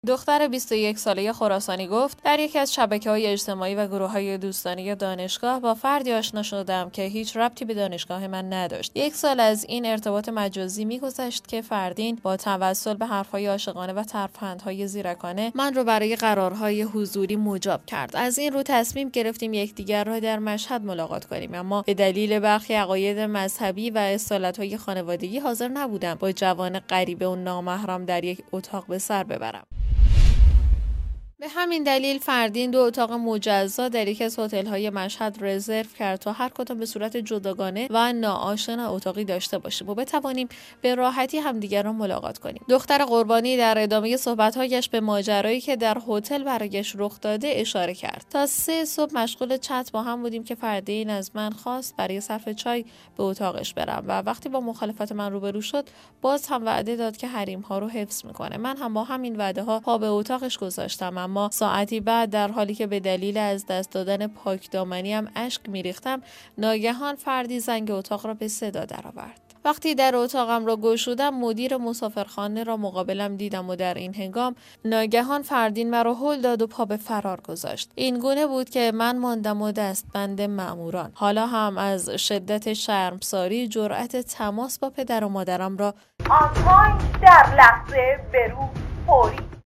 دختر 21 ساله خراسانی گفت در یکی از شبکه‌های اجتماعی و گروه‌های دوستانی دانشگاه با فردی آشنا شدم که هیچ ربطی به دانشگاه من نداشت. 1 سال از این ارتباط مجازی می‌گذشت که فردین با توسل به حرف‌های عاشقانه و ترفندهای زیرکانه من رو برای قرارهای حضوری مجاب کرد. از این رو تصمیم گرفتیم یکدیگر را در مشهد ملاقات کنیم، اما به دلیل برخی عقاید مذهبی و اصالت‌های خانوادگی حاضر نبودم با جوان غریبه و نامحرم در یک اتاق به سر ببرم. به همین دلیل فردین 2 اتاق مجزا در یکی از هتل‌های مشهد رزرو کرد تا هر کدام به صورت جداگانه و ناآشنا اتاقی داشته باشیم و بتوانیم به راحتی همدیگر را ملاقات کنیم. دختر قربانی در ادامه صحبت‌هایش به ماجرایی که در هتل برایش رخ داده اشاره کرد. تا 3 صبح مشغول چت با هم بودیم که فردین از من خواست برای صرف چای به اتاقش برم و وقتی با مخالفت من روبرو شد، باز هم وعده داد که حریم‌ها رو حفظ می‌کنه. من هم با همین وعده‌ها پا به اتاقش گذاشتم، اما ساعتی بعد در حالی که به دلیل از دست دادن پاکدامنیم اشک میریختم، ناگهان فردی زنگ اتاق را به صدا درآورد. وقتی در اتاقم را گشودم، مدیر مسافرخانه را مقابلم دیدم و در این هنگام ناگهان فردین مرا هل داد و پا به فرار گذاشت. این گونه بود که من ماندم و دستبند مأموران. حالا هم از شدت شرمساری جرأت تماس با پدر و مادرم را آنها در لحظه به رو فوری